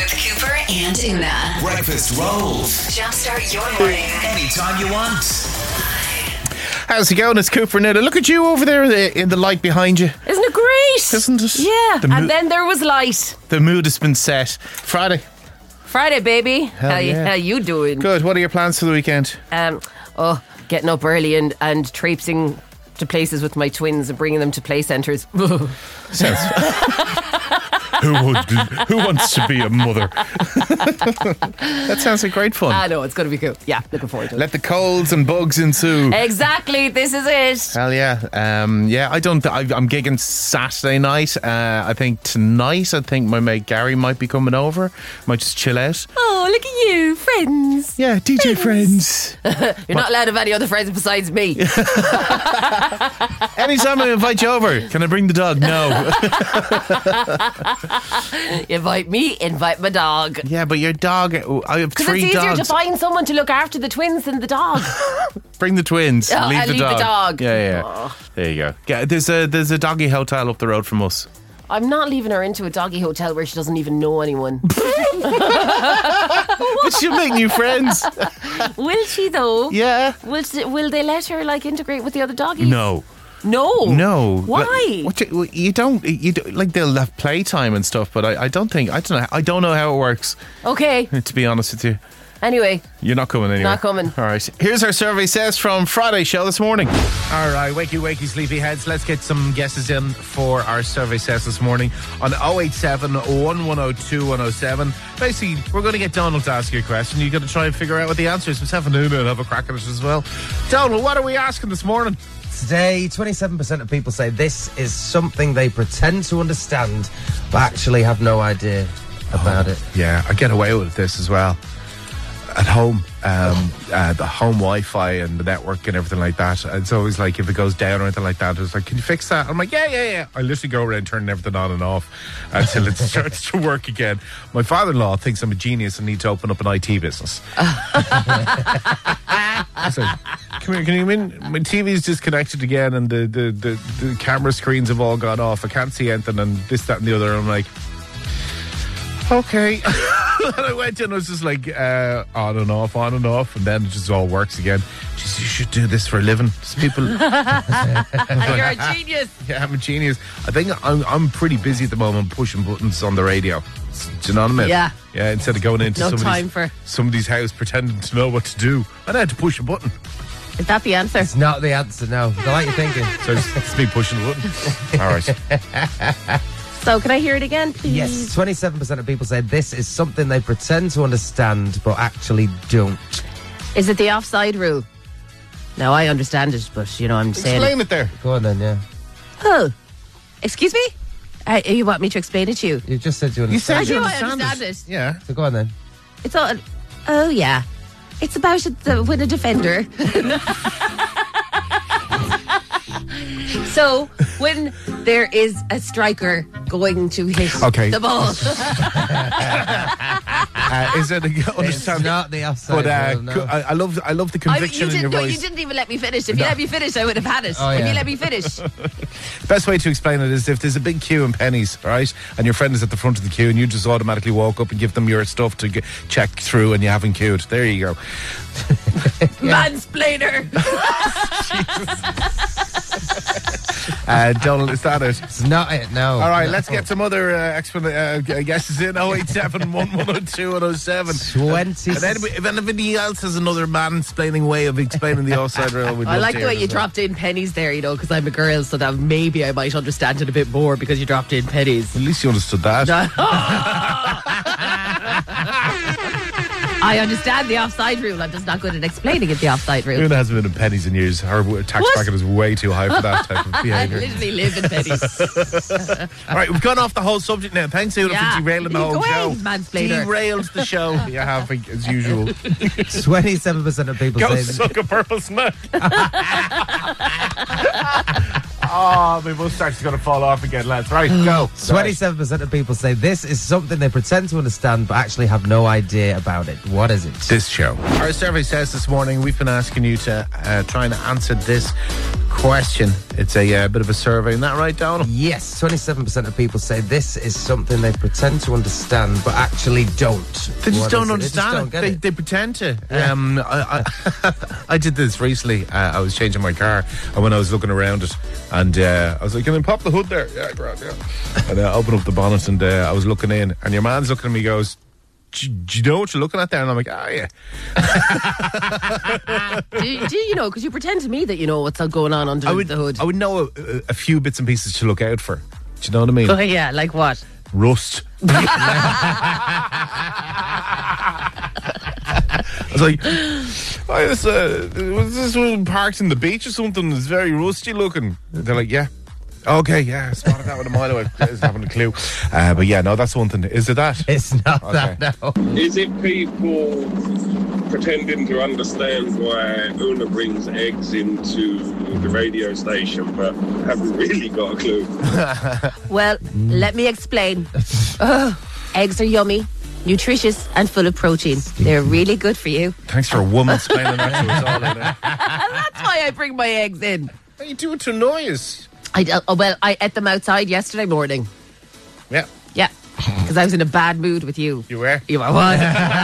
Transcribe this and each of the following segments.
with Cooper and Una. Breakfast rolls. Jumpstart your morning. Anytime you want. How's it going? It's Cooper and Una. Look at you over there in the light behind you. Isn't it great? Isn't it? Yeah. And then there was light. The mood has been set. Friday, baby. How yeah. you doing? Good. What are your plans for the weekend? Getting up early and traipsing to places with my twins and bringing them to play centres. Sounds. Who wants to be a mother? That sounds like great fun. I know, it's going to be cool. Yeah, looking forward to it. Let the colds and bugs ensue. Exactly, this is it. Hell yeah. I'm gigging Saturday night. I think tonight, my mate Gary might be coming over. Might just chill out. Oh, look at you, friends. Yeah, DJ friends. You're not allowed to have any other friends besides me. Anytime I invite you over, can I bring the dog? No. Invite me, invite my dog. Yeah, but your dog, I have 3 dogs. Because it's easier to find someone to look after the twins than the dog. Bring the twins. Oh, leave the dog. Yeah. Oh. There you go. Yeah, there's a doggy hotel up the road from us. I'm not leaving her into a doggy hotel where she doesn't even know anyone. But she'll make new friends. Will she though? Yeah. Will they let her integrate with the other doggies? No. Why? You don't like, they'll have playtime and stuff, but I don't know how it works. Okay. To be honest with you. Anyway. You're not coming anywhere. Not coming. All right. Here's our survey says from Friday's show this morning. All right, wakey, sleepyheads. Let's get some guesses in for our survey says this morning on 087 1102 107. Basically, we're going to get Donald to ask you a question. You've got to try and figure out what the answer is. Let's have a Una and have a crack at it as well. Donald, what are we asking this morning? Today, 27% of people say this is something they pretend to understand but actually have no idea about it. Yeah, I get away with this as well. At home, the home Wi-Fi and the network and everything like that. It's always like, if it goes down or anything like that, it's like, can you fix that? I'm like, yeah. I literally go around turning everything on and off until it starts to work again. My father-in-law thinks I'm a genius and need to open up an IT business. I said, come here, can you come in? My TV's disconnected again and the camera screens have all gone off. I can't see anything and this, that and the other. I'm like, okay. And I went in and I was just like, on and off, and then it just all works again. She said, you should do this for a living. Just people. You're a genius. Yeah, I'm a genius. I think I'm pretty busy at the moment pushing buttons on the radio. Do you know what I mean? Yeah. Yeah, instead of going into somebody's house pretending to know what to do, I had to push a button. Is that the answer? It's not the answer, no. I like your thinking. So it's me pushing the button. All right. So can I hear it again, please? Yes, 27% of people say this is something they pretend to understand but actually don't. Is it the offside rule? No, I understand it, but I'm saying... Explain it there. Go on then, yeah. Oh, excuse me? You want me to explain it to you? You just said you understand. I understand it. Yeah. So go on then. It's all... Oh, yeah. It's about when a defender... So, when there is a striker going to hit the ball... is it it's not the offside rule, no. I love the conviction in your voice. You didn't even let me finish. If you let me finish, I would have had it. Oh, yeah. If you let me finish. The best way to explain it is if there's a big queue in Pennies, right, and your friend is at the front of the queue and you just automatically walk up and give them your stuff to check through and you haven't queued. There you go. Mansplainer. Donald, is that it? It's not it, no. All right, let's get some other guesses in. 087 1102 107. 20. If anybody else has another mansplaining way of explaining the offside rule, we'd I like the way you well. dropped in pennies there, because I'm a girl, so that maybe I might understand it a bit more because you dropped in pennies. At least you understood that. I understand the offside rule. I'm just not good at explaining it, the offside rule. Una hasn't been in Pennies in years. Her tax bracket is way too high for that type of I behaviour. literally live in pennies. All right, we've gone off the whole subject now. Thanks, Una, for derailing the whole show. Mansplainer. Derailed the show. You have, as usual. 27% of people Go say... suck a purple smack. Oh, my moustache is going to fall off again, lads. Right, go. 27% of people say this is something they pretend to understand but actually have no idea about it. What is it? This show. Our survey says this morning we've been asking you to try and answer this question. It's a bit of a survey. Isn't that right, Donald? Yes, 27% of people say this is something they pretend to understand but actually don't. They just What don't is it? understand They just don't get They pretend to. I did this recently. I was changing my car, and when I was looking around it, and I was like, "Can I pop the hood there?" Yeah, grand, yeah. And I opened up the bonnet, and I was looking in, and your man's looking at me, goes, "Do you know what you're looking at there?" And I'm like, "Ah, yeah." do you know? Because you pretend to me that you know what's going on under the hood. I would know a few bits and pieces to look out for. Do you know what I mean? Oh yeah, like what? Rust. I was like, was this one parked in the beach or something? It's very rusty looking. They're like, yeah. Okay, yeah, I spotted that one a mile away. I just haven't a clue. But yeah, no, that's one thing. Is it that? It's not that, no. Is it people pretending to understand why Una brings eggs into the radio station but haven't really got a clue? Well, let me explain. Eggs are yummy, nutritious and full of protein. They're really good for you. Thanks for a woman explaining that to us all. And that's why I bring my eggs in. How you do it to annoy us? I ate them outside yesterday morning. Yeah. Yeah, because I was in a bad mood with you. You were? You was.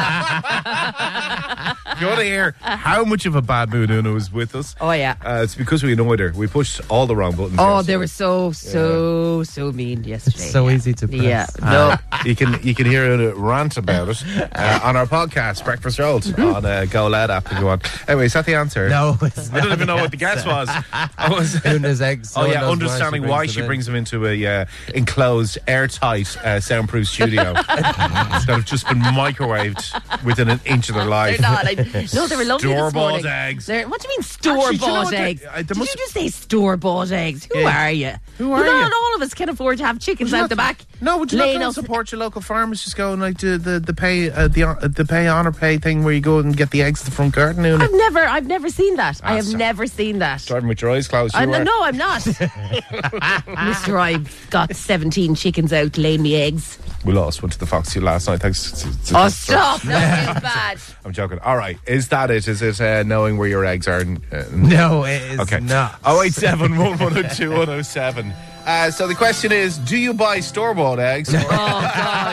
You want to hear how much of a bad mood Una was with us? Oh, yeah. It's because we annoyed her. We pushed all the wrong buttons. Oh, yesterday. they were so mean yesterday. It's so easy to press. Yeah, no. You can hear Una rant about it on our podcast, Breakfast Road, on Go Loud app if you want. Anyway, is that the answer? No, it's not. I don't even know what the guess was. Una's eggs. Oh yeah, understanding why she brings them into a enclosed, airtight, soundproof studio that have just been microwaved within an inch of their life. They're not. No, they were lovely this Store-bought morning. eggs. What do you mean store-bought Actually, do you know what eggs? there Did must- you just say store-bought eggs? Who Yeah. are you? Who are Not you? all of us can afford to have chickens out the back. No, would you not laying go and out- support your local farmers? Just go and like do the pay honor pay thing where you go and get the eggs at the front garden. Una? I've never seen that. I have sorry. never seen that. Driving with your eyes closed. You were. No, I'm not. Mister, I've got 17 chickens out laying me eggs. We lost. Went to the Foxy last night. Thanks. Oh, stop. That was bad. I'm joking. All right. Is that it? Is it knowing where your eggs are? No, it is Okay. not. 087 1102 107. So the question is, do you buy store-bought eggs? Oh, God.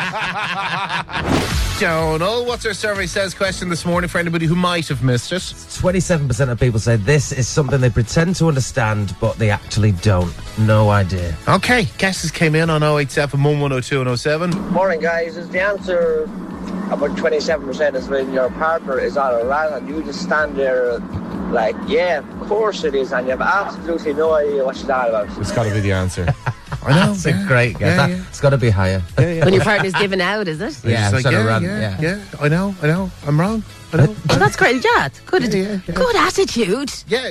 Donal, what's our survey says question this morning for anybody who might have missed it? 27% of people say this is something they pretend to understand, but they actually don't. No idea. Okay, guesses came in on 087 1102 107. Morning, guys. Is the answer about 27% is when your partner is on a rant and you just stand there like, yeah, of course it is, and you have absolutely no idea what she's on about. It's got to be the answer. I know. That's a great guess. Yeah, yeah. It's got to be higher. When your partner's giving out, is it? Yeah, It's sort of rant, yeah. I know. I'm wrong. I know. Oh, that's great. Yeah. Good, Yeah. good attitude. Yeah.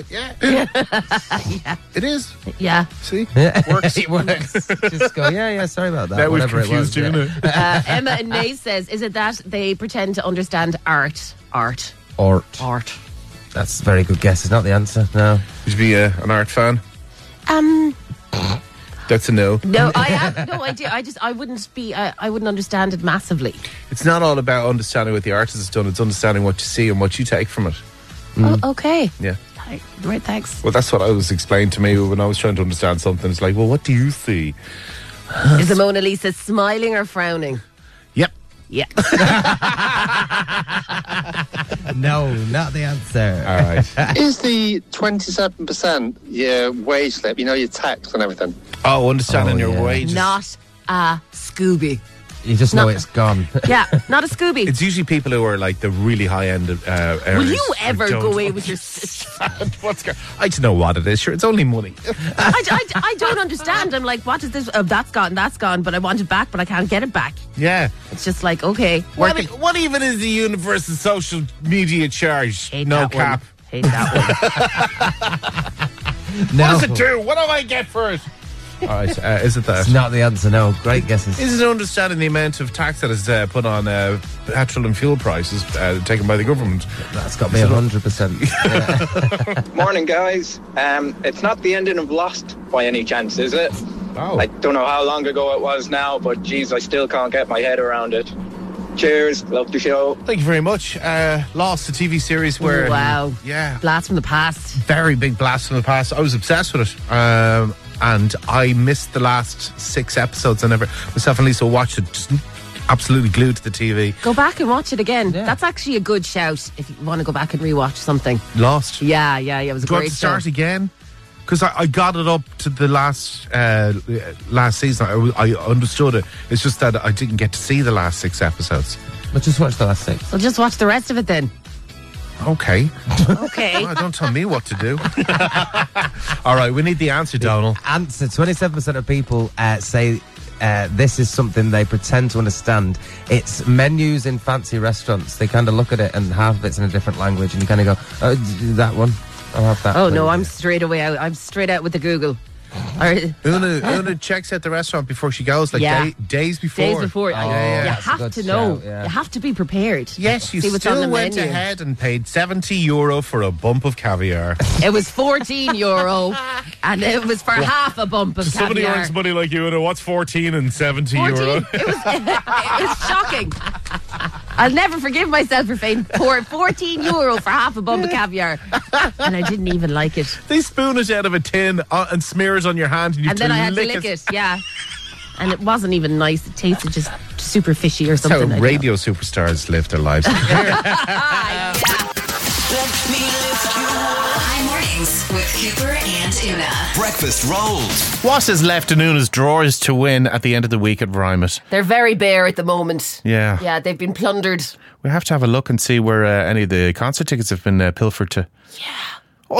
It is. Yeah. See? Works. It works. Just go, yeah, sorry about that. Now we've Whatever it was. confused you. yeah. Emma and Nay says, is it that they pretend to understand art? Art. That's That's a very good guess. It's not the answer. No. Would you be an art fan? That's a no. No, I have no idea. I wouldn't be. I wouldn't understand it massively. It's not all about understanding what the artist has done. It's understanding what you see and what you take from it. Oh, okay. Yeah. Right. Thanks. Well, that's what I was explained to me when I was trying to understand something. It's like, well, what do you see? Is the Mona Lisa smiling or frowning? Yep. Yeah. No, not the answer. All right. Is the 27% your wage slip, your tax and everything? Oh, understanding Oh, your yeah. wages. Not a Scooby. You just know No. it's gone. Yeah, not a Scooby. It's usually people who are like the really high end Will earners. you ever Don't- go away with your... I don't know what it is. Sure, it's only money. I don't understand. I'm like, what is this? Oh, that's gone, but I want it back, but I can't get it back. Yeah. It's just like, okay. What even is the universal social media charge? Hate No that one. cap. Hate that one. No. What does it do? What do I get for it? All right. Is it that? It's not the answer, no. Great guesses. Is it understanding the amount of tax that is put on petrol and fuel prices taken by the government? That's got me 100%. Yeah. Morning, guys. It's not the ending of Lost by any chance, is it? Oh. I don't know how long ago it was now, but geez, I still can't get my head around it. Cheers. Love the show. Thank you very much. Lost, a TV series where... Wow. Yeah. Blast from the past. Very big blast from the past. I was obsessed with it. And I missed the last 6 episodes. Myself and Lisa watched it, just absolutely glued to the TV. Go back and watch it again. Yeah. That's actually a good shout if you want to go back and rewatch something. Lost. Yeah. It was a Do you great want to start show. again? Because I got it up to the last season. I understood it. It's just that I didn't get to see the last 6 episodes. But just watch the last 6. So just watch the rest of it then. Okay. Okay. Oh, don't tell me what to do. All right, we need the answer, Donald. Answer: 27% of people say this is something they pretend to understand. It's menus in fancy restaurants. They kind of look at it and half of it's in a different language, and you kind of go, "Oh, that one. I'll have that." Oh no, I'm straight away out. I'm straight out with the Google. Una checks out the restaurant before she goes, like days before. Days before. You have to know. Shout, yeah. You have to be prepared. Yes, you See what's on still the went menu. ahead and paid €70 for a bump of caviar. It was €14, and it was for half a bump of Somebody caviar. earns money like you, Una. What's 14 and €70? 14. It was shocking. I'll never forgive myself for paying €14 for half a bump of caviar, and I didn't even like it. They spoon it out of a tin and smear it on your hand, and you And then I had to lick it. Yeah. And it wasn't even nice. It tasted just super fishy or That's something. how radio superstars live their lives. High mornings with Cooper and Una. Breakfast rolls. What is left in Una's drawers to win at the end of the week at Rhymet? They're very bare at the moment. Yeah. Yeah, they've been plundered. We have to have a look and see where any of the concert tickets have been pilfered to. Yeah. Oh,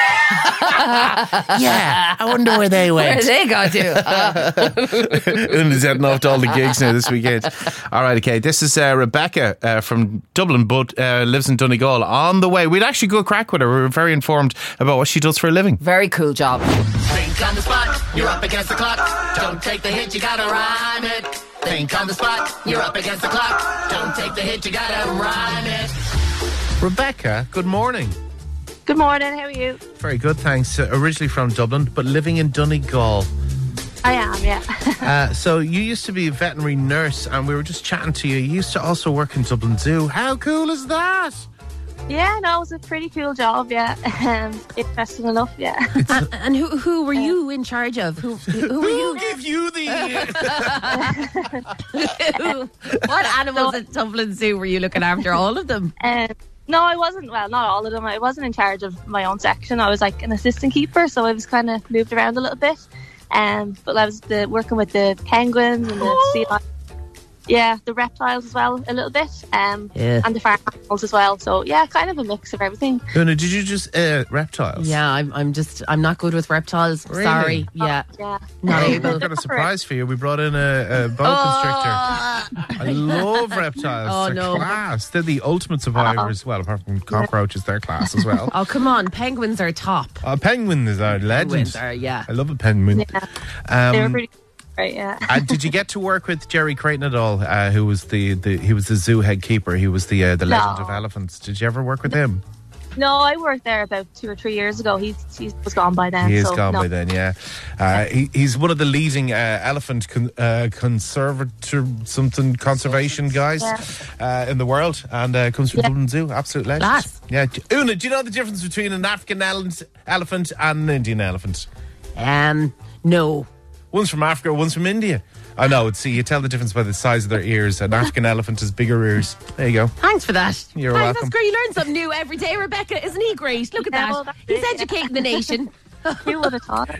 yeah, I wonder where they Where went. they got to? Una's heading off to all the gigs now this weekend. All right, okay. This is Rebecca from Dublin, but lives in Donegal. On the way, we'd actually go crack with her. We're very informed about what she does for a living. Very cool job. Think on the spot, you're up against the clock. Don't take the hit, you gotta rhyme it. Think on the spot, you're up against the clock. Don't take the hit, you gotta rhyme it. Rebecca, good morning. Good morning, how are you? Very good, thanks. Originally from Dublin, but living in Donegal. I am, yeah. So you used to be a veterinary nurse, and we were just chatting to you. You used to also work in Dublin Zoo. How cool is that? Yeah, no, it was a pretty cool job, yeah. Interesting enough, yeah. And who were you in charge of? Who were you? Who gave you the... What animals at Dublin Zoo were you looking after? All of them? No, I wasn't. Well, not all of them. I wasn't in charge of my own section. I was like an assistant keeper, so I was kind of moved around a little bit. But I was working with the penguins and the sea lions. Yeah, the reptiles as well, a little bit. And the farm animals as well. So yeah, kind of a mix of everything. Una, did you just reptiles? Yeah, I'm not good with reptiles. Really? Sorry. Yeah. Yeah. Not We've able. got a surprise for you. We brought in a boa constrictor. I love reptiles. Oh, They're no. class. They're the ultimate survivors. Well, apart from cockroaches, they're class as well. Oh, come on. Penguins are top. A penguin is our legend. Penguins are, yeah. I love a penguin. Yeah. They were pretty great, yeah. Did you get to work with Jerry Creighton at all? Who was he was the zoo head keeper. He was the legend of elephants. Did you ever work with him? No, I worked there about 2 or 3 years ago. He was gone by then. He is so gone no. by then, yeah. He's one of the leading elephant conservation guys in the world, and comes from Dublin Zoo. Absolute legend. Class. Yeah. Una, do you know the difference between an African elephant and an Indian elephant? No. One's from Africa, one's from India. I know. See, you tell the difference by the size of their ears. An African elephant has bigger ears. There you go. Thanks for that. You're Thanks, welcome. That's great. You learn something new every day, Rebecca. Isn't he great? Look at Yeah, that. well, that's He's it, yeah. educating the nation. Who would have thought it?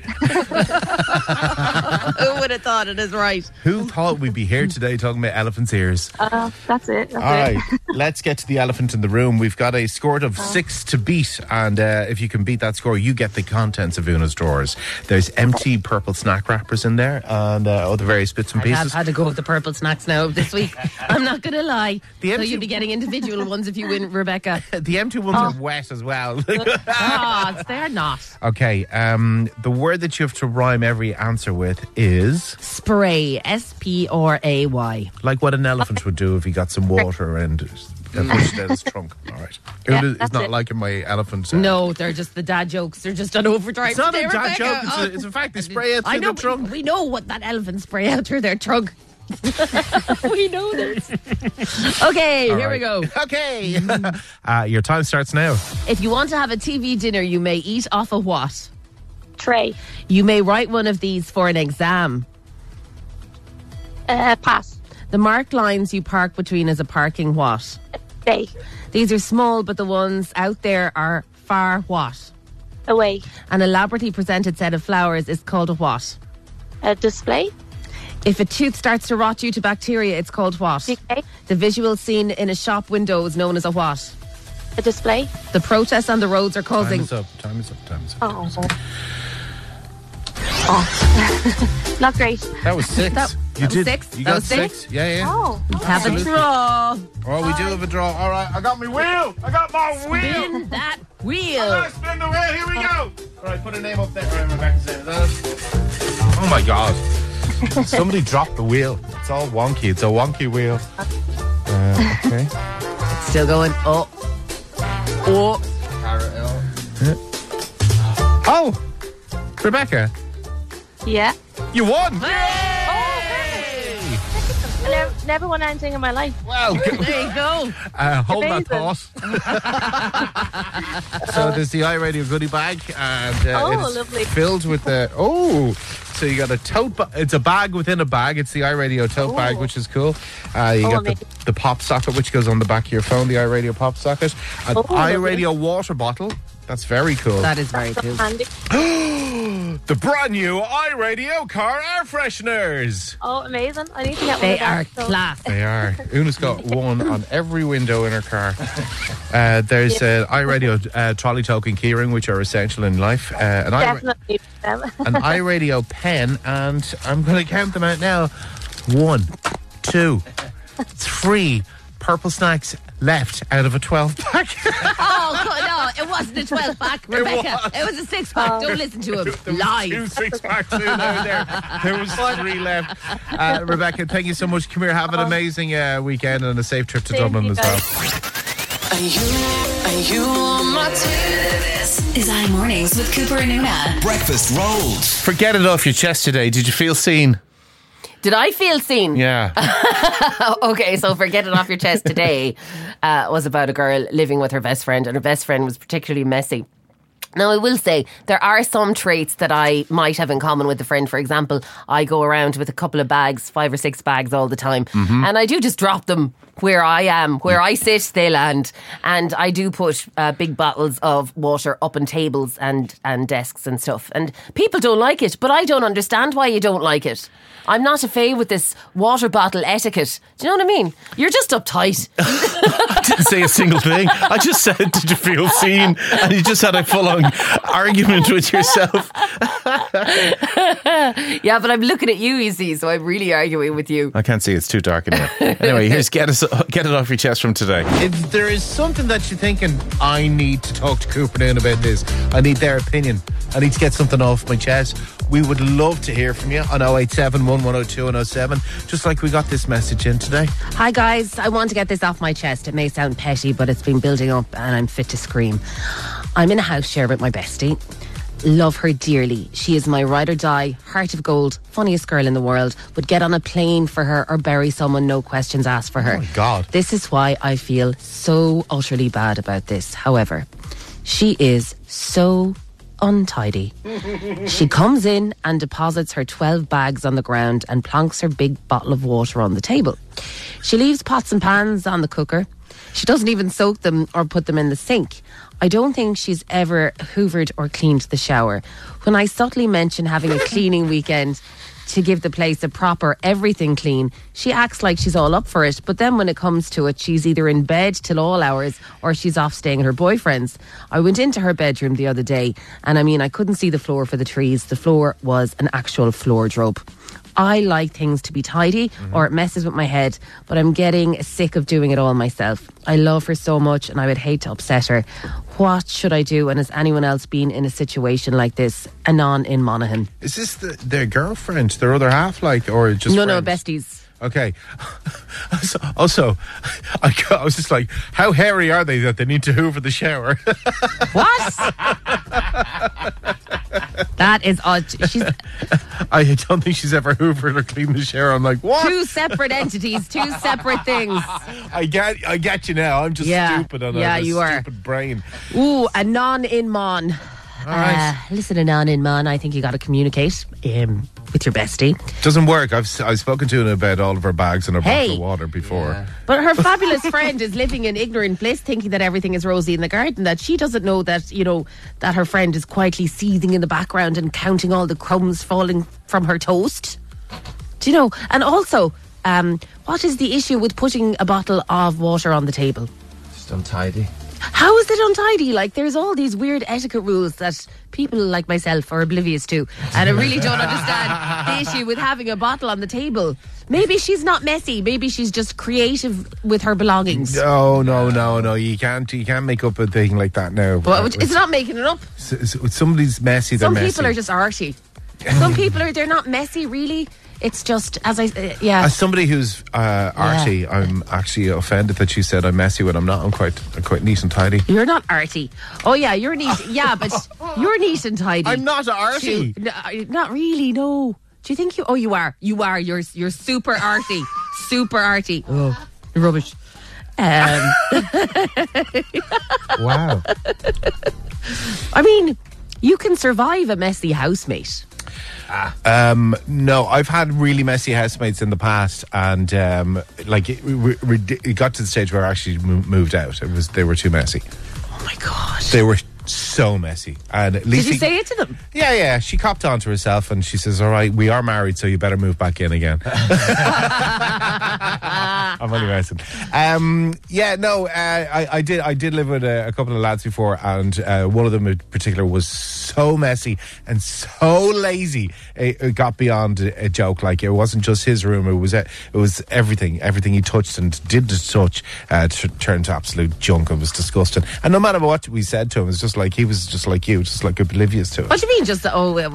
Who would have thought it is right? Who thought we'd be here today talking about elephants' ears? That's it. All right, let's get to the elephant in the room. We've got a score of 6 to beat, and if you can beat that score, you get the contents of Una's drawers. There's empty purple snack wrappers in there, and other various bits and I have pieces. had to go with the purple snacks now this week. I'm not going to lie. So empty- you'll be getting individual ones if you win, Rebecca. The empty ones are wet as well. They're not. Okay, the word that you have to rhyme every answer with is... Spray. S-P-R-A-Y. like what an elephant would do if he got some water and pushed down his trunk. All right. Yeah, Una is that's not it. liking my elephant. No, they're just the dad jokes. They're just on overdrive. It's not today, a dad Rebecca. joke. It's a fact. They spray out I through know, the trunk. we know what that elephant spray out through their trunk. We know this. Okay, All here right. we go. Okay. Your time starts now. If you want to have a TV dinner, you may eat off a what? Tray. You may write one of these for an exam. Pass. The marked lines you park between is a parking what? Bay. These are small, but the ones out there are far what? Away. An elaborately presented set of flowers is called a what? A display. If a tooth starts to rot due to bacteria, it's called what? Decay. The visual scene in a shop window is known as a what? A display. The protests on the roads are causing... Time is up. Oh. Not great. That was 6. That was 6? You That got was 6? Yeah. Oh. Have a draw. Oh, we do have a draw. All right, I got my wheel. I got my wheel. Spin that wheel. All right, spin the wheel. Here we go. All right, put a name up there. All right, Rebecca's in. Oh my God. Somebody dropped the wheel. It's all wonky. It's a wonky wheel. Okay. Still going. Oh. Oh, Rebecca, Yeah. you won. I never won anything in my life. Well, There you go. hold that Amazing. thought. So there's the iRadio goodie bag, and it's lovely. filled with the. Oh, so you got a tote. It's a bag within a bag. It's the iRadio tote bag, which is cool. You got amazing. the pop socket, which goes on the back of your phone. The iRadio pop socket. An lovely. iRadio water bottle. That's very cool. That is very cool. Handy. The brand new iRadio car air fresheners. Oh, amazing. I need to get They one are of that. class. They are. Una's got one on every window in her car. There's iRadio trolley token keyring, which are essential in life. An Definitely them. iRadio pen, and I'm going to count them out now. 1, 2, 3 purple snacks left out of a 12-pack. Oh, no, it wasn't a 12-pack, Rebecca. It was a 6-pack. Don't listen to him. There was Lies. 2 6-packs in there. There was 3 left. Rebecca, thank you so much. Come here, have an amazing weekend and a safe trip to Same Dublin to you as well. Are you on my team? This is iMornings with Cooper and Una. Breakfast rolls. Forget it off your chest today. Did you feel seen? Did I feel seen? Yeah. Okay, so forget it off your chest today was about a girl living with her best friend, and her best friend was particularly messy. Now, I will say, there are some traits that I might have in common with a friend. For example, I go around with a couple of bags, 5 or 6 bags all the time. And I do just drop them where I am. Where I sit, they land. And I do put big bottles of water up on tables and desks and stuff. And people don't like it, but I don't understand why you don't like it. I'm not a fave with this water bottle etiquette. Do you know what I mean? You're just uptight. I didn't say a single thing. I just said, did you feel seen? And you just had a full-on argument with yourself. Yeah, but I'm looking at you see, so I'm really arguing with you. I can't see, it's too dark in here. Anyway, here's get it off your chest from today. If there is something that you're thinking, I need to talk to Cooper Noon about this, I need their opinion, I need to get something off my chest, we would love to hear from you on 087 1102 and 07, just like we got this message in today. Hi guys, I want to get this off my chest. It may sound petty, but it's been building up and I'm fit to scream. I'm in a house share with my bestie. Love her dearly. She is my ride or die, heart of gold, funniest girl in the world. Would get on a plane for her or bury someone, no questions asked for her. Oh my God. This is why I feel so utterly bad about this. However, she is so untidy. She comes in and deposits her 12 bags on the ground and plonks her big bottle of water on the table. She leaves pots and pans on the cooker. She doesn't even soak them or put them in the sink. I don't think she's ever hoovered or cleaned the shower. When I subtly mention having a cleaning weekend to give the place a proper everything clean, she acts like she's all up for it. But then when it comes to it, she's either in bed till all hours or she's off staying at her boyfriend's. I went into her bedroom the other day and I couldn't see the floor for the trees. The floor was an actual floor drope. I like things to be tidy or it messes with my head, but I'm getting sick of doing it all myself. I love her so much and I would hate to upset her. What should I do? And has anyone else been in a situation like this? Anon in Monaghan. Is this their girlfriend, their other half, or just No, friends? besties. Okay. Also, I was just like, how hairy are they that they need to hoover the shower? What? That is odd. She's I don't think she's ever hoovered or cleaned the shower. I'm like, what? two separate entities, two separate things. I get you now. I'm just stupid on a stupid brain. Ooh, a non in mon. Right. Listen, a non in mon. I think you got to communicate with your bestie. Doesn't work. I've spoken to her about all of her bags and her bottle of water before. Yeah. But her fabulous friend is living in ignorant bliss, thinking that everything is rosy in the garden, that she doesn't know that, that her friend is quietly seething in the background and counting all the crumbs falling from her toast. Do you know? And also, what is the issue with putting a bottle of water on the table? Just untidy. How is it untidy? Like, there's all these weird etiquette rules that people like myself are oblivious to. And I really don't understand the issue with having a bottle on the table. Maybe she's not messy. Maybe she's just creative with her belongings. No. You can't make up a thing like that now. Well, it's not making it up. Somebody's messy, they're messy. Some people are just arty. Some people they're not messy, really. It's just, As somebody who's arty, I'm actually offended that you said I'm messy when I'm not. I'm quite neat and tidy. You're not arty. Oh yeah, you're neat. Yeah, but you're neat and tidy. I'm not arty. Not really, no. Do you think you... Oh, you are. You are. You're super arty. Super arty. Oh, rubbish. Wow. I mean, you can survive a messy housemate. No, I've had really messy housemates in the past, and it got to the stage where I actually moved out. They were too messy. Oh my god, they were so messy. And at least did you say it to them? Yeah. She copped on to herself, and she says, "All right, we are married, so you better move back in again." I'm only messing. I did live with a couple of lads before, and one of them in particular was so messy and so lazy. It got beyond a joke. Like, it wasn't just his room; it was everything he touched and didn't touch turned to absolute junk. It was disgusting. And no matter what we said to him, it's just like he was just like you, just like oblivious to it. What do you mean? Just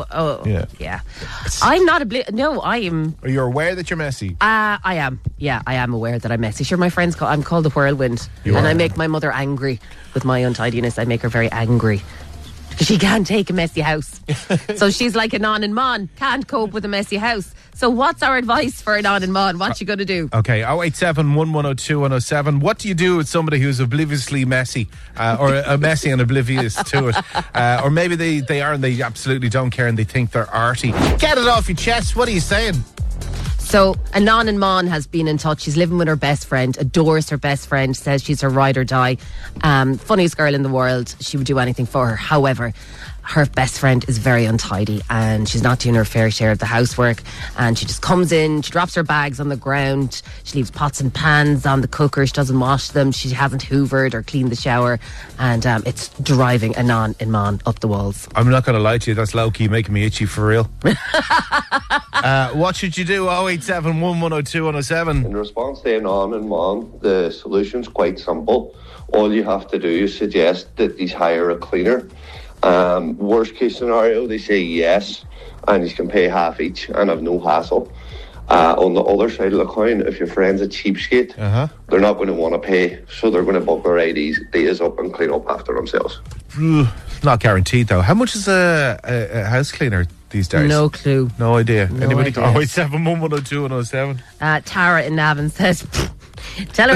yeah. I'm not oblivious. No, I am. Are you aware that you're messy? I am. Yeah, I am aware that I'm messy. Sure, my friends I'm called the whirlwind, I make my mother angry with my untidiness. I make her very angry because she can't take a messy house. So she's like a non and mon, can't cope with a messy house. So what's our advice for a non and mon? What's you going to do? Okay, 087 1102 107. What do you do with somebody who's obliviously messy, or messy and oblivious to it? Or maybe they are and they absolutely don't care and they think they're arty. Get it off your chest. What are you saying? So, Anon and Mon has been in touch. She's living with her best friend, adores her best friend, says she's her ride or die. Funniest girl in the world. She would do anything for her. However, her best friend is very untidy and she's not doing her fair share of the housework. And she just comes in, she drops her bags on the ground, she leaves pots and pans on the cooker, she doesn't wash them, she hasn't hoovered or cleaned the shower. And it's driving Anon and Mon up the walls. I'm not going to lie to you, that's low-key making me itchy for real. What should you do? 087 1102 107. In response to Anon and Mon, the solution's quite simple. All you have to do is suggest that he's hire a cleaner. Worst case scenario, they say yes, and you can pay half each and have no hassle. On the other side of the coin, if your friend's a cheapskate, they're not going to want to pay, so they're going to bump their ideas up and clean up after themselves. Not guaranteed, though. How much is a house cleaner these days? No clue. No idea. No Anybody? idea. 087 102 107. Tara in Navan says, tell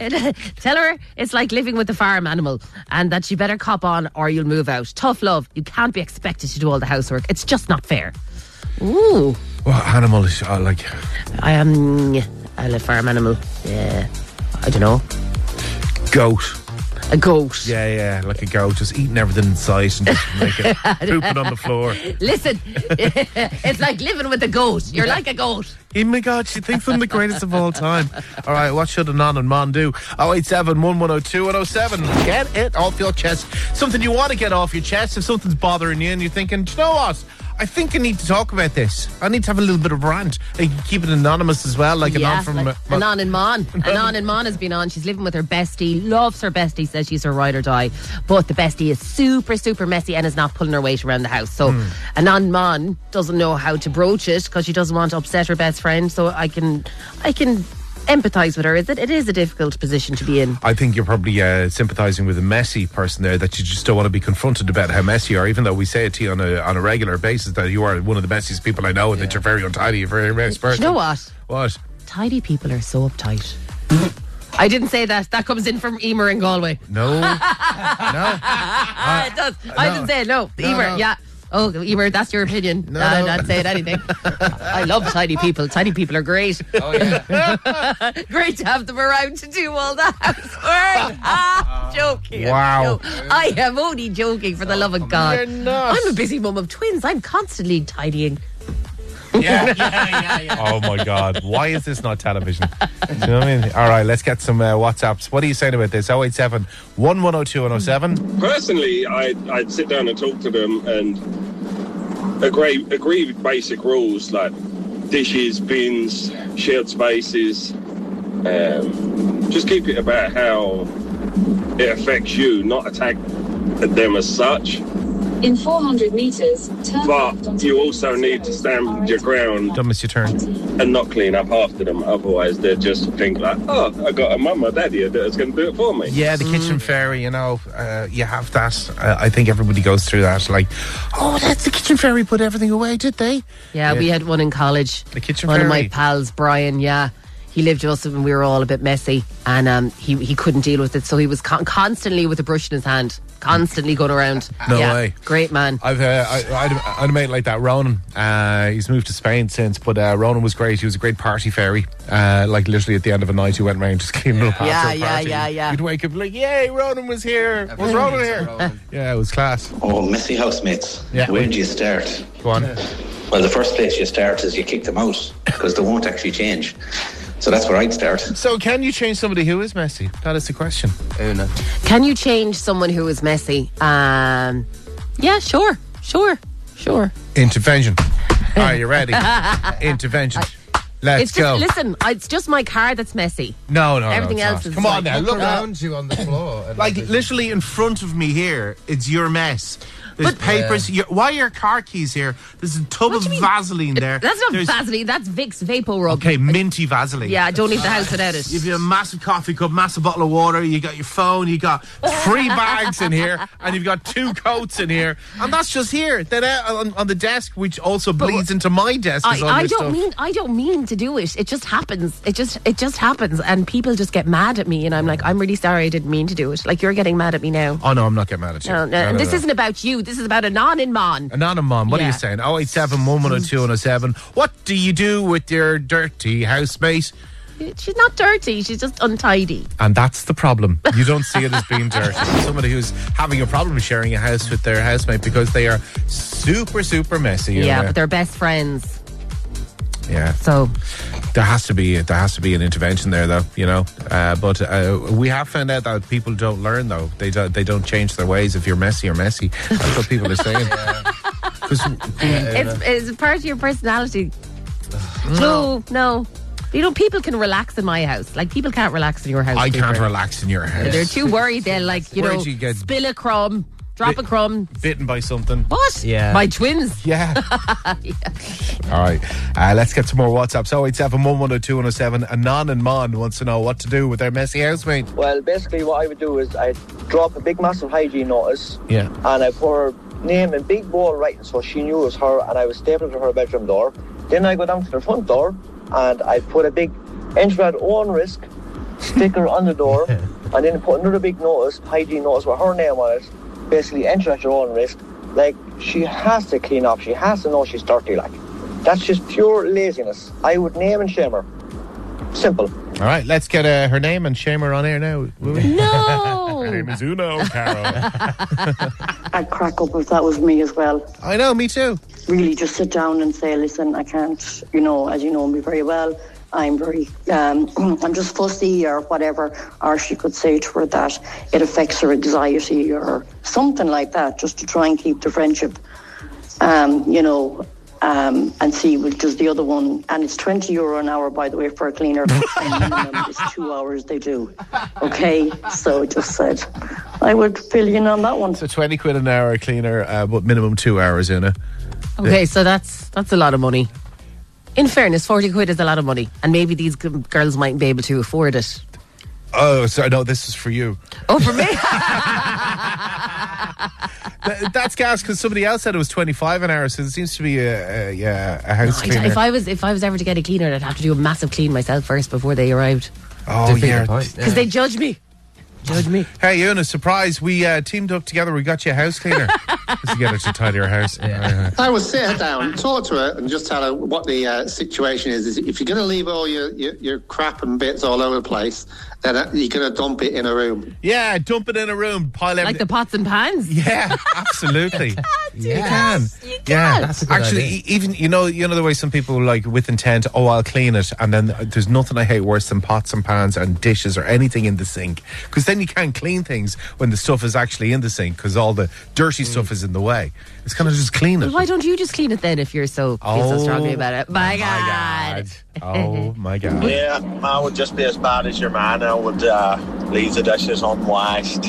her it's like living with a farm animal and that she better cop on or you'll move out. Tough love. You can't be expected to do all the housework. It's just not fair. Ooh. What animal is like? I am a farm animal. Yeah. I don't know. Goat. A goat. Yeah, like a goat, just eating everything in sight and just making pooping on the floor. Listen, it's like living with a goat. You're like a goat. Oh my God, she thinks I'm the greatest of all time. All right, what should Anon and Mon do? 087 1102 107. Get it off your chest. Something you want to get off your chest. If something's bothering you and you're thinking, do you know what? I think I need to talk about this. I need to have a little bit of rant. You can keep it anonymous as well, like Anon from... Anon and Mon. Anon and Mon has been on. She's living with her bestie, loves her bestie, says she's her ride or die. But the bestie is super, super messy and is not pulling her weight around the house. So Anon and Mon doesn't know how to broach it because she doesn't want to upset her best friend. So I can empathise with her, is it? It is a difficult position to be in. I think you're probably sympathising with a messy person there, that you just don't want to be confronted about how messy you are, even though we say it to you on a regular basis that you are one of the messiest people I know, and that you're very untidy, you're a very messy person. You know what? What? Tidy people are so uptight. I didn't say that. That comes in from Emer in Galway. No. No. It does. I didn't say it. No. Emer, yeah. Oh, Emer, that's your opinion. No. I'm not saying anything. I love tidy people. Tidy people are great. Oh, yeah. Great to have them around to do all the housework. Joking. Wow. I am only joking, for the love of God. You're not. I'm a busy mum of twins. I'm constantly tidying. Yeah. Oh my God, why is this not television? Do you know what I mean? All right, let's get some WhatsApps. What are you saying about this? 087 1102 107. Personally, I'd sit down and talk to them and agree with basic rules like dishes, bins, shared spaces. Just keep it about how it affects you, not attack them as such. In 400 metres, turn left But onto you also need to stand your ground Don't miss your turn. and not clean up after them. Otherwise, they just think like, oh, I got a mum or daddy that's going to do it for me. Yeah, the kitchen fairy, you know, you have that. I think everybody goes through that. Like, oh, that's the kitchen fairy put everything away, did they? Yeah, we had one in college. The kitchen One fairy. of my pals, Brian, yeah. He lived with us and we were all a bit messy, and he couldn't deal with it, so he was constantly with a brush in his hand, constantly going around. No yeah, way. Great man. I had a mate like that, Ronan. He's moved to Spain since, but Ronan was great. He was a great party fairy. Like literally at the end of a night, he went around just cleaning up after a party. Yeah. You'd wake up like, yay, Ronan was here. Was Ronan here? Yeah, it was class. Oh, messy housemates. Yeah. Where do you start? Go on. Well, the first place you start is you kick them out because they won't actually change. So that's where I'd start. So can you change somebody who is messy? That is the question. Una. Can you change someone who is messy? Yeah, sure. Intervention. Are you ready? Intervention. Let's It's just, go. listen, it's just my car that's messy. No, Everything it's else not. is Come on like, now, Look look around you on the floor. and Like there's- literally in front of me here, it's your mess. There's papers. Why are your car keys here? There's a tub of Vaseline there. That's not There's- Vaseline, that's Vicks Vapor Rub. Okay, minty Vaseline. Yeah, I don't leave the house without it. You've got a massive coffee cup, massive bottle of water, you got your phone, you got 3 bags in here, and you've got 2 coats in here. And that's just here. Then on the desk, which also bleeds into my desk, is all I your stuff. don't mean to do it. It just happens. It just happens, and people just get mad at me, and I'm like, I'm really sorry, I didn't mean to do it. Like, you're getting mad at me now. Oh no, I'm not getting mad at you. No, this isn't about you. This is about Anon. Anonymon, what are Yeah. you saying? 087 1102 107. What do you do with your dirty housemate? She's not dirty. She's just untidy. And that's the problem. You don't see it as being dirty. Somebody who's having a problem sharing a house with their housemate because they are super, super messy. Yeah, and, but they're best friends. yeah. So There has to be an intervention there, though. You know, but we have found out that people don't learn, though. They don't change their ways. If you're messy, you're messy. That's what people are saying. it's part of your personality. No. You know, people can relax in my house. Like, people can't relax in your house. I can't Cooper. relax in your house. They're too worried. They'll, like, you Where'd know, you get spill a crumb, drop a crumb. bitten by something? What? Yeah. My twins. Yeah. All right. Let's get some more WhatsApps. 087 1102 107. Anon and Mon wants to know what to do with their messy housemate. Well, basically what I would do is I'd drop a big massive hygiene notice Yeah. and I put her name in big bold writing so she knew it was her, and I would staple it to her bedroom door. Then I go down to the front door and I put a big enter at own risk sticker on the door and then put another big notice, hygiene notice with her name on it, basically enter at your own risk. Like, she has to clean up, she has to know she's dirty. Like, that's just pure laziness. I would name and shame her. Simple. All right. Let's get her name and shame her on air now. Will we? No. Her name is Uno Carol. I'd crack up if that was me as well. I know, me too. Really just sit down and say, listen, I can't, you know, as you know me very well, I'm very, I'm just fussy or whatever. Or she could say to her that it affects her anxiety or something like that, just to try and keep the friendship, you know, and see, well, does the other one, and it's €20 an hour, by the way, for a cleaner, and minimum is 2 hours they do. Okay, so just said, I would fill you in on that one. So 20 quid an hour cleaner, but minimum 2 hours in it. Okay, so that's a lot of money. In fairness, 40 quid is a lot of money, and maybe these girls mightn't be able to afford it. Oh, sorry, no, this is for you. Oh, for me? That's gas because somebody else said it was 25 an hour, so it seems to be a house cleaner. If I was ever to get a cleaner, I'd have to do a massive clean myself first before they arrived. Oh, yeah. Because they judge me. Hey, Una, surprise. We teamed up together. We got you a house cleaner. To get her to tidy her house. I would sit her down, talk to her, and just tell her what the situation is if you're going to leave all your crap and bits all over the place, then you're going to dump it in a room. Yeah, dump it in a room. Pile everything. Like the pots and pans? Yeah, absolutely. You can. Yeah, that's a good actually, idea. even you know the way some people like with intent. Oh, I'll clean it, and then there's nothing I hate worse than pots and pans and dishes or anything in the sink, because then you can't clean things when the stuff is actually in the sink because all the dirty stuff is in the way. It's kind of just clean it. Well, why don't you just clean it then if you feel so strongly about it? My God. Oh my God. Yeah, I would just be as bad as your man. I would leave the dishes unwashed.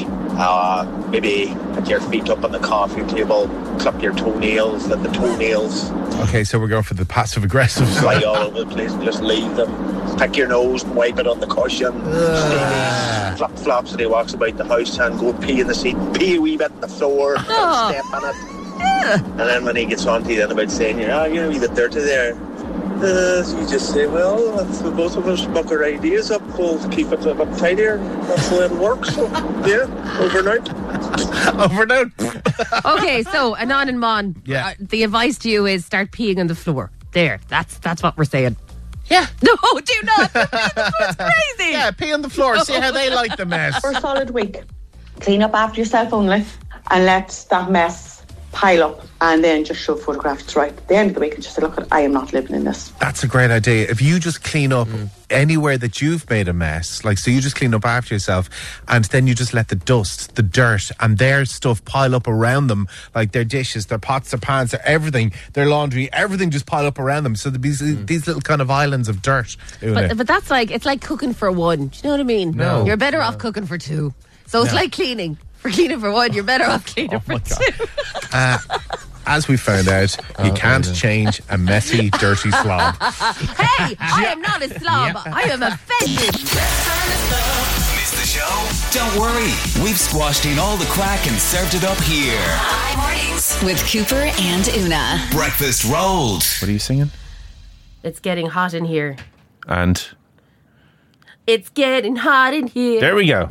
Maybe put your feet up on the coffee table, clip your toenails at the toenails. Okay, so we're going for the passive aggressive Fly side. all over the place and just leave them. Pick your nose and wipe it on the cushion. Flip flops as he walks about the house and go pee in the seat, pee a wee bit on the floor, and step on it. And then when he gets on to you then about saying, you're a wee bit dirty there. So you just say, well, that's the both of us buck our ideas up, we'll keep it a bit tidier. That's the way it works. So, yeah, over and out. Over and out. Okay, so Anon and Mon, Yeah. the advice to you is start peeing on the floor. There, that's what we're saying. Yeah. No, do not. It's crazy. Yeah, pee on the floor. See how they like the mess. For a solid week, clean up after yourself only, and let that mess pile up, and then just show photographs right at the end of the week and just say, look, I am not living in this. That's a great idea. If you just clean up anywhere that you've made a mess, like, so you just clean up after yourself, and then you just let the dust, the dirt, and their stuff pile up around them, like their dishes, their pots, their pans, their everything, their laundry, everything just pile up around them. So there'd be these little kind of islands of dirt. But that's like, it's like cooking for one. Do you know what I mean? No. You're better off cooking for two. So it's like cleaning. For cleaning for one, you're better off cleaning for two. As we found out, you can't change a messy, dirty slob. Hey, I am not a slob. I am offended. Miss the show? Don't worry. We've squashed in all the crack and served it up here. Hi Mornings with Cooper and Una. Breakfast rolled. What are you singing? It's getting hot in here. And It's getting hot in here. there we go.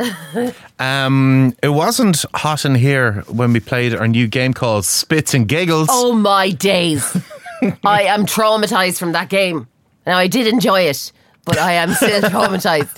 It wasn't hot in here when we played our new game called Spits and Giggles. Oh my days. I am traumatized from that game. Now, I did enjoy it, but I am still traumatized.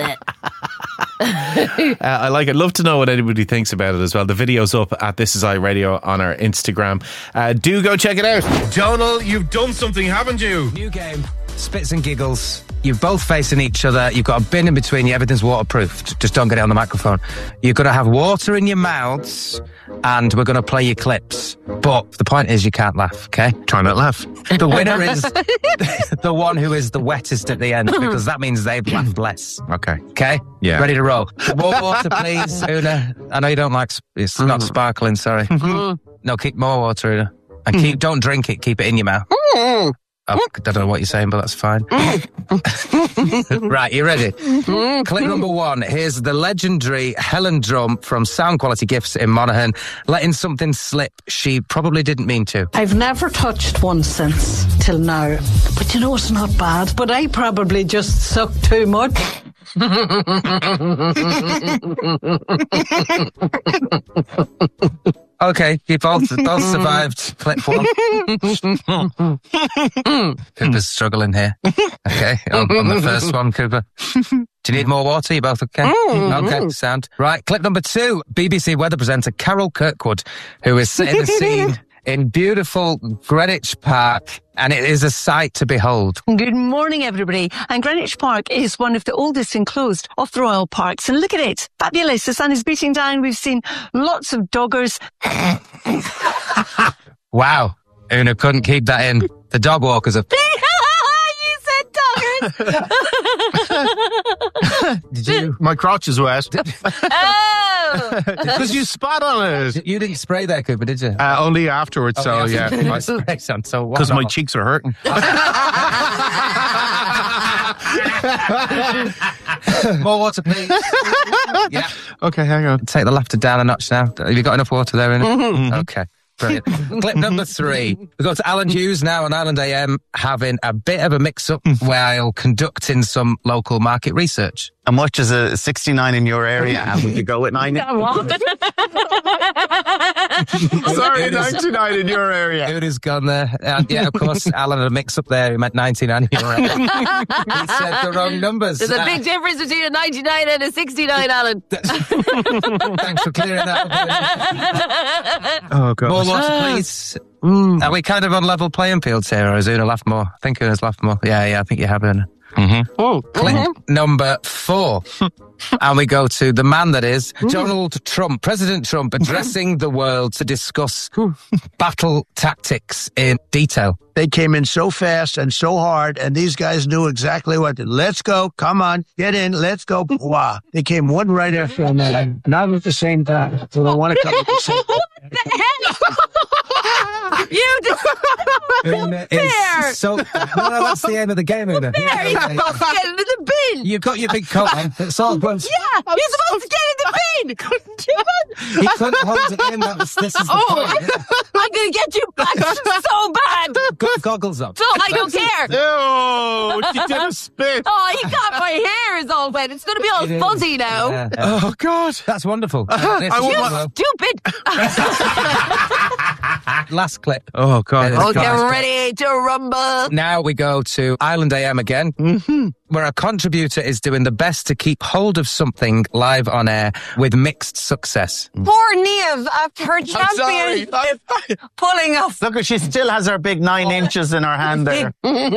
I like it. Love to know what anybody thinks about it as well. The video's up at This Is iRadio on our Instagram. Do go check it out. Donal, you've done something, haven't you? New game, Spits and Giggles. You're both facing each other. You've got a bin in between you. Everything's waterproofed. Just don't get it on the microphone. You're going to have water in your mouths, and we're going to play you clips. But the point is, you can't laugh, okay? Try not laugh. The winner is the one who is the wettest at the end, because that means they've laughed less. Okay. Okay? Yeah. Ready to roll. More water, please, Una. I know you don't like... It's not sparkling, sorry. No, keep more water, Una. And don't drink it. Keep it in your mouth. I don't know what you're saying, but that's fine. Right, you ready? Clip number one. Here's the legendary Helen Drum from Sound Quality Gifts in Monaghan, letting something slip she probably didn't mean to. I've never touched one since till now. But you know, it's not bad. But I probably just sucked too much. Okay, you both survived. Clip one. Cooper's struggling here. Okay, on the first one, Cooper. Do you need more water? You both okay? Okay, sound. Right, clip number two. BBC weather presenter Carol Kirkwood, who is setting the scene in beautiful Greenwich Park, and it is a sight to behold. Good morning, everybody. And Greenwich Park is one of the oldest enclosed of the Royal Parks. And look at it. Fabulous. The sun is beating down. We've seen lots of doggers. Wow. Una couldn't keep that in. The dog walkers are... You said doggers. Did you? My crotch is wet. Oh, Because you spat on it. You didn't spray there, Cooper, did you? Only afterwards, so yeah. Because my cheeks are hurting. More water, please. Yeah. Okay, hang on. Take the laughter down a notch now. Have you got enough water there in it? Okay. Brilliant. Clip number 3. We go to Alan Hughes now on Island AM, having a bit of a mix-up while conducting some local market research. How much is a 69 in your area? And would you go with 9? Sorry, 99 in your area. Who'd has gone there? Yeah, of course, Alan had a mix-up there. He meant 99 in your area. He said the wrong numbers. There's a big difference between a 99 and a 69, Alan. Thanks for clearing that up. Oh, God. More water, please. Are we kind of on level playing fields here, or has Una laughed more? I think Una's laughed more. Yeah, I think you have, Una. Clip number 4. And we go to the man that is Donald Trump, President Trump, addressing the world to discuss battle tactics in detail. They came in so fast and so hard, and these guys knew exactly what to do. Let's go, come on, get in, let's go. Wow. They came one right after another, not at the same time. So they want to come at the same time. What the hell? You just... Una is so... No, that's the aim of the game, Una. Fair, he's supposed to get into the bin. You've got your big coat on. It's all good. Yeah, you're supposed to get in the bin. Couldn't you? He couldn't hold it in. This is the point. I'm going to get you back so bad. Got goggles up. So I don't care. Oh, she did a spit. Oh, he got my hair is all wet. It's going to be all fuzzy now. Yeah. Oh, God. That's wonderful. You stupid. Last clip. Oh, God. Oh, get ready to rumble. Now we go to Island AM again, where a contributor is doing the best to keep hold of something live on air with mixed success. Poor Niamh, after her champion pulling off. Look, she still has her big 9 inches in her hand there.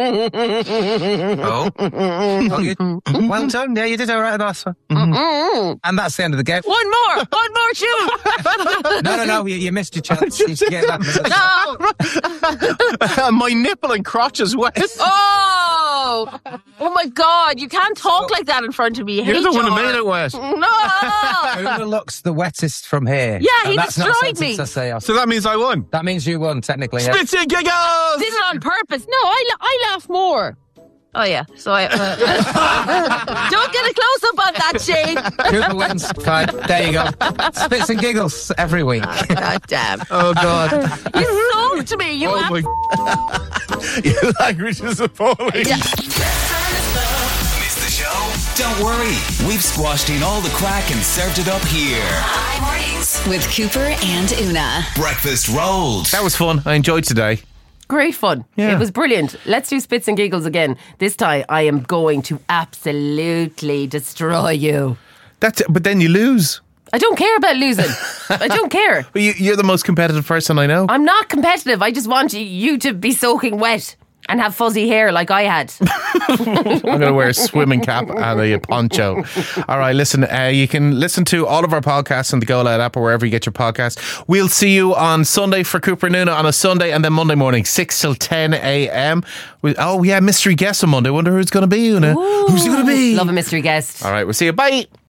Well done. Yeah, you did all right, last one. And that's the end of the game. One more shoot. No, you missed your chance. You get that. No. My nipple and crotch is wet. Oh my God, you can't talk like that in front of me. You're the one who made it wet. No. Una looks the wettest from here. Yeah, he that's destroyed not a sentence me. I say off. So that means I won. That means you won, technically. Yeah. Spits and giggles! Did it on purpose. No, I laugh more. Oh yeah, so I don't get a close up on that, Shane. Cooper wins. Fine, there you go. Spits and giggles every week. God damn. Oh, God. You sold me. You Oh, my... Your language is appalling. Yeah. Miss the show? Don't worry. We've squashed in all the crack and served it up here. Hi mornings with Cooper and Una. Breakfast rolls. That was fun. I enjoyed today. Great fun. Yeah. It was brilliant. Let's do Spits and Giggles again. This time I am going to absolutely destroy you. That's it, but then you lose. I don't care about losing. I don't care. But you're the most competitive person I know. I'm not competitive. I just want you to be soaking wet and have fuzzy hair like I had. I'm going to wear a swimming cap and a poncho. All right, listen, you can listen to all of our podcasts on the Go Loud app or wherever you get your podcasts. We'll see you on Sunday for Cooper and Una on a Sunday, and then Monday morning, 6 till 10 a.m. Oh, yeah, mystery guest on Monday. Wonder who it's going to be, Una. Ooh, who's it going to be? Love a mystery guest. All right, we'll see you. Bye.